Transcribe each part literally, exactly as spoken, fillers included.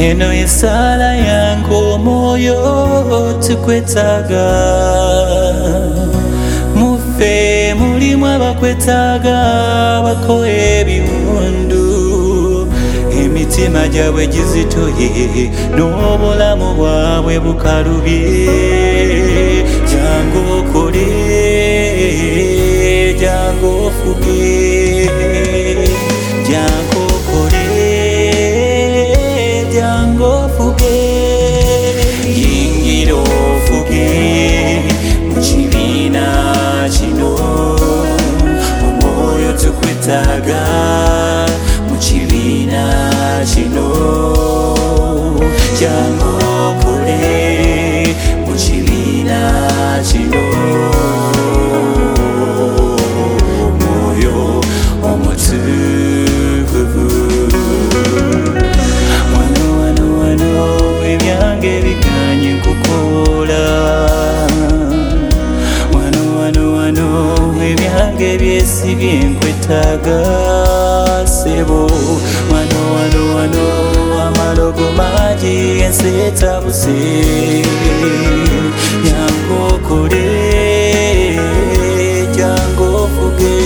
eno esala yange omwoyo tukwetaaga, muffe mulimu abakwetaaga bakola ebiwundu, emitima gyabwe gizitoye n'obulamu bwabwe bukalubye. Jangu okole, jangu ofuge, jangu okole, jangu ofuge, yingira ofuge mu kibiina kino, omwoyo tukwetaaga mu kibiina kino. Jangu okole mu kibiina kino, omwoyo omutukuvu. Wano wano wano ebyange biganye nkukola, wano wano wano ebyange byesibye nkwetaaga sebo, wano wano wano amalogo mangi ensi etabuse. Jangu okole, jangu ofuge,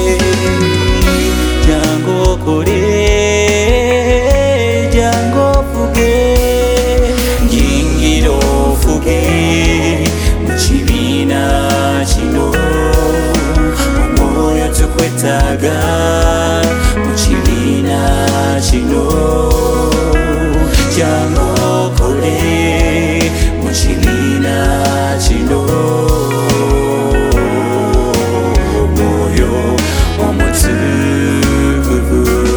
jangu okole, jangu ofuge, yingira ofuge mu kibiina kino, omwoyo tukwetaaga mu kibiina kino. Jangu okole mu kibiina kino, omwoyo omutukuvu.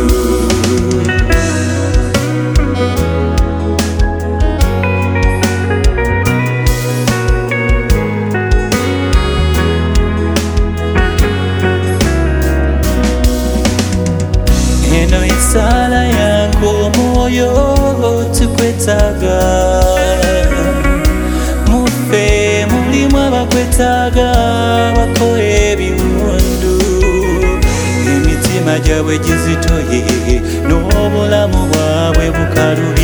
Eno esala yange omwoyo tukwetaaga, muffe mulimu abakwetaaga bakola ebiwundu, emitima gyabwe gizitoye n'obulamu bwabwe bukalu